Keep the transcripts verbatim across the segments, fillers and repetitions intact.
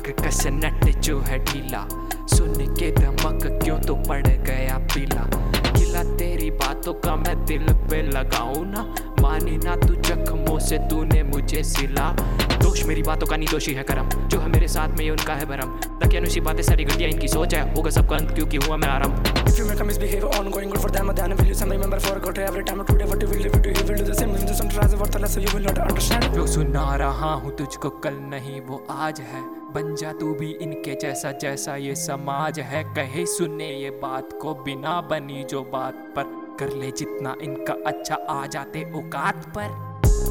नक कस नट जो है ढीला, सुन के दमक क्यों तो पड़ गया पीला। गिला तेरी बातों का मैं दिल पे लगाऊं ना, मानी ना तू जख्मों से तूने मुझे सिला। दोष मेरी बातों का नहीं, दोषी है करम जो है मेरे साथ में, ये उनका है भरम। दकियानुसी बातें सारी घटिया इनकी सोच है, होगा सबका अंत क्योंकि हुआ मैं आरंभ। If you make a misbehave ongoing good for them, then will you some remember forgot every time today what you will live to you will do the same with some tries worthless so you will not understand। जो सुना रहा हूँ तुझको कल नहीं वो आज है, बन जा तू भी इनके जैसा जैसा ये समाज है। कहे सुने ये बात को बिना बनी जो बात पर, कर ले जितना इनका अच्छा आ जाते औकात पर।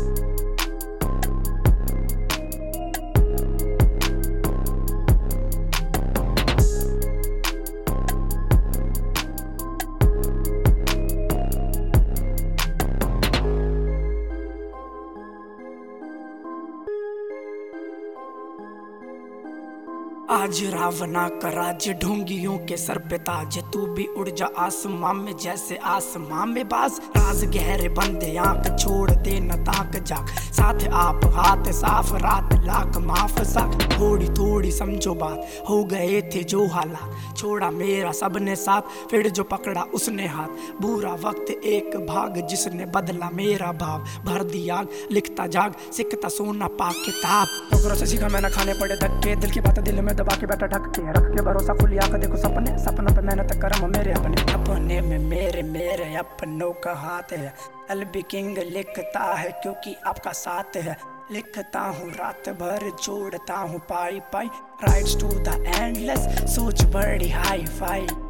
आज रावणा का राज्य ढोंगियों के सर पे ताज, तू भी उड़ जा आसमां में जैसे आसमां में बाज। राज गहरे बंदे आंख छोड़ दे न ताक जाग, साथ आप हाथ साफ रात लाख माफ साख। थोड़ी थोड़ी समझो बात हो गए थे जो हालात, छोड़ा मेरा सबने साथ फिर जो पकड़ा उसने हाथ। बुरा वक्त एक भाग जिसने बदला मेरा भाव, भर दिया लिखता जाग सिकता सोना पा किताब। नौकरों से सीखा मैंने खाने पड़े धक्के, दिल की बातें दिल में दबा के बैठा ढक के, रख के भरोसा खुली आंख देखो सपने, सपनों पे मेहनत करम मेरे अपने। अपने में मेरे मेरे अपनों का हाथ है, एल बी किंग लिखता है क्योंकि आपका साथ है। लिखता हूँ रात भर जोड़ता हूँ पाई पाई, राइट्स टू द एंडलेस सोच बड़ी हाई फाई।